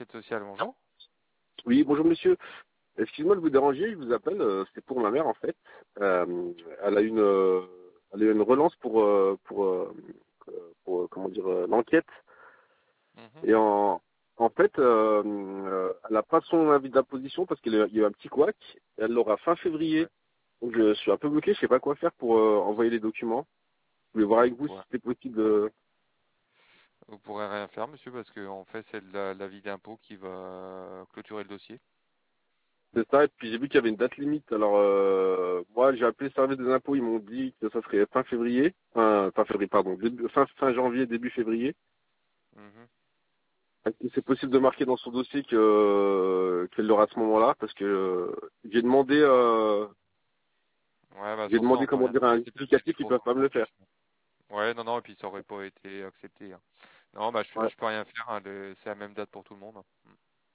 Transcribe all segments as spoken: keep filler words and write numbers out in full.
l'enquête sociale, bonjour. Oui, bonjour monsieur. Excusez-moi de vous déranger, je vous appelle, euh, c'est pour ma mère en fait. Euh, elle a une, euh, elle a eu une relance pour, euh, pour, euh, pour, euh, comment dire, euh, l'enquête. Mhm. Et en, en fait, euh, euh, elle n'a pas son avis d'imposition parce qu'il y a il y a eu un petit couac. Elle l'aura fin février. Ouais. Donc je suis un peu bloqué, je sais pas quoi faire pour euh, envoyer les documents. Je voulais voir Bah, avec vous vous si pourrez, c'était possible. euh. vous pourrez rien faire, monsieur, parce qu'en fait, c'est la- l'avis d'impôt qui va clôturer le dossier. C'est ça, et puis j'ai vu qu'il y avait une date limite. Alors euh, moi j'ai appelé le service des impôts, ils m'ont dit que ça serait fin février, fin, fin février, pardon, début- fin, fin janvier, début février. Mhm. Est-ce que c'est possible de marquer dans son dossier que qu'elle l'aura à ce moment-là? Parce que euh, j'ai demandé Ouais, euh, Ouais, bah j'ai sur ça, demandé on peut comment rien dire un faire. C'est peut-être justificatif, c'était ils trop peuvent pas me le faire. tardif. Ouais, non, non, et puis ça aurait pas été accepté, hein. Non, bah je, Ouais. je peux rien faire, hein, le- c'est la même date pour tout le monde. Mm.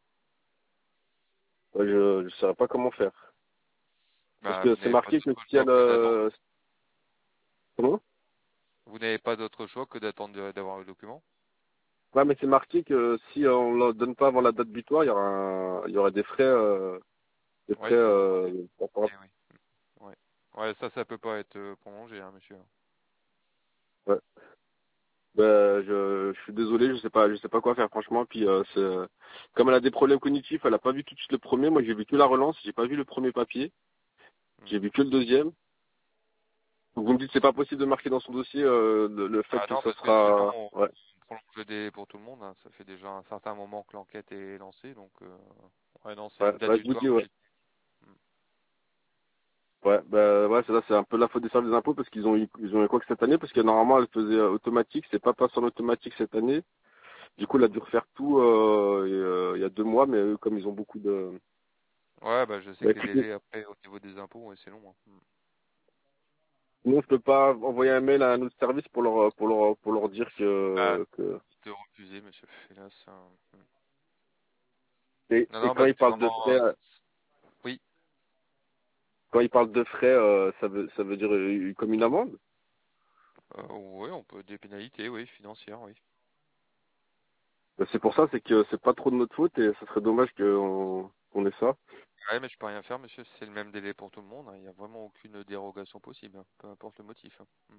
Ouais, je ne saurais pas comment faire. Parce Bah, que vous c'est n'avez pas marqué que d'autre si choix elle que d'attendre. euh, comment? Vous n'avez pas d'autre choix que d'attendre de- d'avoir le document. Ouais, mais c'est marqué que si on ne le donne pas avant la date butoir, il y aura un- il y aura des frais euh, des Ouais, frais il faut demander. euh, par rapport Eh oui. Ouais. Ouais, ça, ça peut pas être euh, prolongé, hein, monsieur. à- ouais. Ben, je, je suis désolé, je sais pas, je sais pas quoi faire franchement. Puis euh, c'est, euh, comme elle a des problèmes cognitifs, elle a pas vu tout de suite le premier. Moi, j'ai vu que la relance, j'ai pas vu le premier papier, j'ai Mhm. vu que le deuxième. Donc vous me dites que c'est pas possible de marquer dans son dossier euh, le, le fait Ah que non, ça parce que sinon, sera. on Ouais, prolonge le délai pour tout le monde, hein. Ça fait déjà un certain moment que l'enquête est lancée, donc euh, ouais, non, c'est ouais, une date ouais, je vous butoir dis ouais. officielle. Mm. Ouais, ben ouais, c'est là, c'est un peu la faute des services des impôts parce qu'ils ont eu, ils ont eu quoi que cette année parce que normalement elle faisait euh, automatique, c'est pas passé en automatique cette année. Du coup, elle a dû refaire tout euh, et, euh, il y a deux mois, mais eux, comme ils ont beaucoup de. Ouais, bah je sais Bah que les écoutez, délais après au niveau des impôts, ouais, c'est long, hein. Mm. sinon, je peux pas envoyer un mail à un autre service pour leur pour leur pour leur dire Bah, que, que... de refuser, monsieur, hélas. euh, mm. Et, Non, et non, quand bah ils c'est parlent de vraiment. frais, euh, euh, c'est- oui. quand ils parlent de frais, euh, ça veut ça veut dire euh, comme une amende. Euh, oui, on peut des pénalités, oui, financières, oui. Ben, c'est pour ça, c'est que c'est pas trop de notre faute et ça serait dommage qu'on qu'on ait ça. Ouais, mais je peux rien faire, monsieur, c'est le même délai pour tout le monde, hein. Il n'y a vraiment aucune dérogation possible, hein, peu importe le motif, hein. Mm.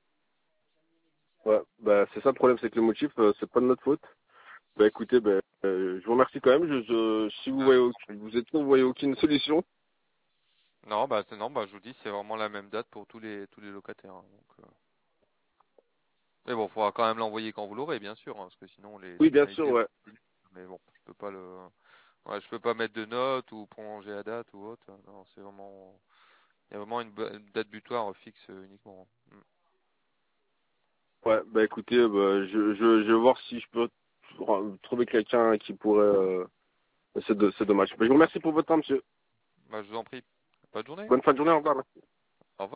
Ouais, bah c'est ça le problème, c'est que le motif, euh, c'est pas de notre faute. Bah écoutez, ben euh, je vous remercie quand même. Je, je si vous Ah, voyez je vous en aucune- prie. vous êtes sûr, vous voyez aucune solution. Non, bah c'est- non, bah je vous dis, c'est vraiment la même date pour tous les tous les locataires, hein, donc, euh, mais bon, faudra quand même l'envoyer quand vous l'aurez, bien sûr, hein, parce que sinon les, les Oui, bien sûr, pénalités vont ouais. continuer. Mais bon, je peux pas le, ouais, je peux pas mettre de notes ou prolonger la date ou autre. Non, c'est vraiment, il y a vraiment une, ba- une date butoir fixe euh, uniquement, hein. Ouais, bah écoutez, bah, je, je, je vais voir si je peux tr- trouver quelqu'un qui pourrait. Euh... C'est de- c'est dommage. Bah, je vous remercie pour votre temps, monsieur. Mm. Bah je vous en prie. Bonne journée. Bonne fin de journée, au revoir.